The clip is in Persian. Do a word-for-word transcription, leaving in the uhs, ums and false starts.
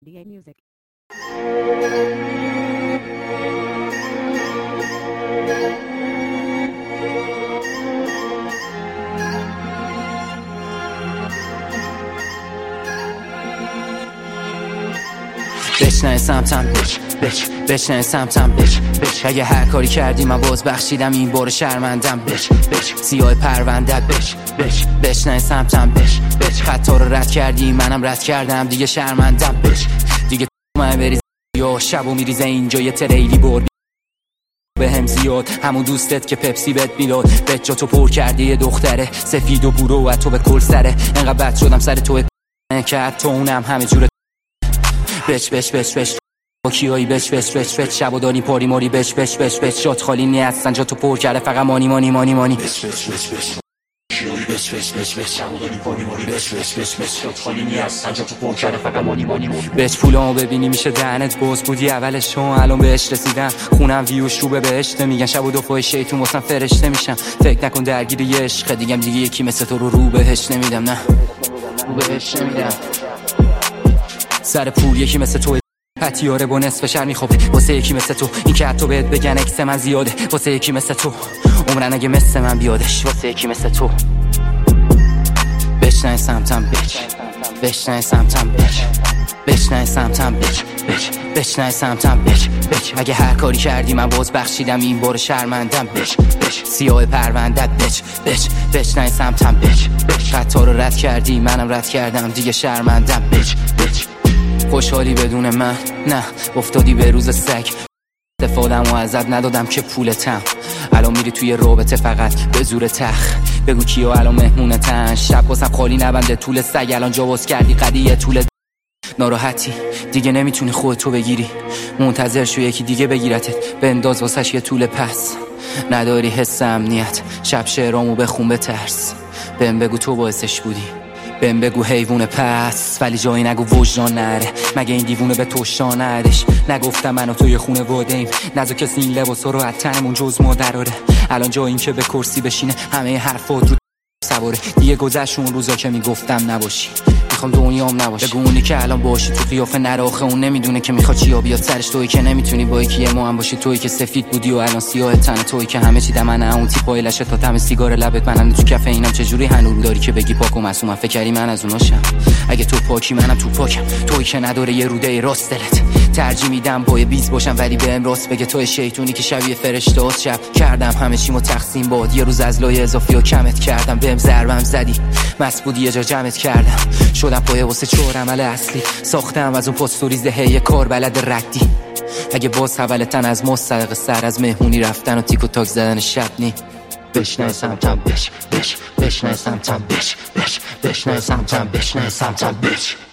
دی ای Music. بشنه سمتم بش بش بشنه سمتم بش بش اگه هر کاری کردی من باز بخشیدم این بار شرمندم بش بش سیاه پروندت بش بش بشنه سمتم بش بش خطا رو رد کردی منم رد کردم دیگه شرمندم بش دیگه من بریز یا شبو میریزه اینجا یه تریلی بردی به هم زیاد همون دوستت که پپسی بهت میلاد بهت جا تو پر کردی یه دختره سفید و بورو و تو به کل سره انقدر بد شدم سر تو که حتی اونم همه جوره بچ بچ بچ بچ با کیایی بچ بچ بچ بچ شب و داری پاری ماری بچ بچ بچ بچ جات خالی نیستن جا تو پر کرده فقط مانی مانی مانی مانی بچ بچ بچ بچ کیایی بچ بچ بچ بچ شب و داری پاری ماری بچ بچ بچ بچ جات خالی نیستن جا تو پر کرده فقط مانی مانی مانی بچ پولامو ببینی میشه دهنت باز بودی اولش چون الان بهش رسیدم خونم ویوش رو به بهشت میگن شب و دفعه شیطون واسم فرشته میشم فکر نکن درگیر یه عشق دیگه دیگه یکی مثل تو رو رو بهش نمیدم نه رو بهش نمیدم سر پول یکی مثل تو پتیاره با نصف شهر میخوابه واسه یکی مثل تو این که حتی بهت بگن اکس من زیاده واسه یکی مثل تو عمرن اگه مثل من بیادش واسه یکی مثل تو بشنه سمتم بچ بشنه سمتم بچ بشنه سمتم بچ بچ بشنه سمتم بچ بچ اگه هر کاری کردی من باز بخشیدم این بار شرمندم بچ بچ سیاه پروندت بچ بچ بشنه سمتم بچ بچ خطا رو رد کردی منم رد کردم دیگه شرمندم بچ بچ خوشحالی بدون من نه افتادی به روز سگ استفادم و ازت ندادم که پولتم الان میری توی رابطه فقط به زور تخ بگو کیا الان مهمونتن شب واسم خالی نبنده طول سگ الان جا باز کردی قضیه طول ناراحتی دیگه نمیتونی خودتو بگیری منتظر شو یکی دیگه بگیرتت بنداز واسش یه طول پس نداری حس امنیت شب شعرامو بخون بترس بهم بگو تو باعثش بودی بهم بگو حیوون پس ولی جایی نگو وجدان نره مگه این دیوونه به توشا نرش نگفتم من و تو یه خونه واده‌ایم نذار کسی این لباسا رو از تنمون جز ما دراره الان جا این که به کرسی بشینه همه حرفات رو سواره دیگه گذشت اون روزا که میگفتم نباشی میخوام دنیام نباشه بگو اونی که الان باشی تو قیافه نره آخه اون نمیدونه که میخواد چیا بیاد سرش تویی که نمیتونی با یکی ما هم باشی تویی که سفید بودی و الان سیاه تن تویی که همه چی دمنه اون تیپای لشه تا تم سیگار لبت منم تو کفه اینم چه جوری هنوز داری که بگی پاک و معصومم فکر کردی من از اوناشم اگه تو پاکی منم تو پاکم تویی که نداره یه روده راست دلت ترجیح میدم با بیز باشم ولی بهم راست بگه تو شیطونی که شبیه فرشته شب کردم همه چیمو تقسیم باد یه روز از لای اضافی و کمت کردم بهم ضربم زدی مس بودی یه جا جمعت کردم شدم پایه واسه چهار عمل اصلی ساختم از اون پاستوریز هی کار بلد ردی اگه باز حولتن از ما صدق سر از مهمونی رفتن و تیک و تاک زدن شب نی بشنه سمتم بش بش بشنه سمتم بش بش بشنه سمتم بشنه سمتم بش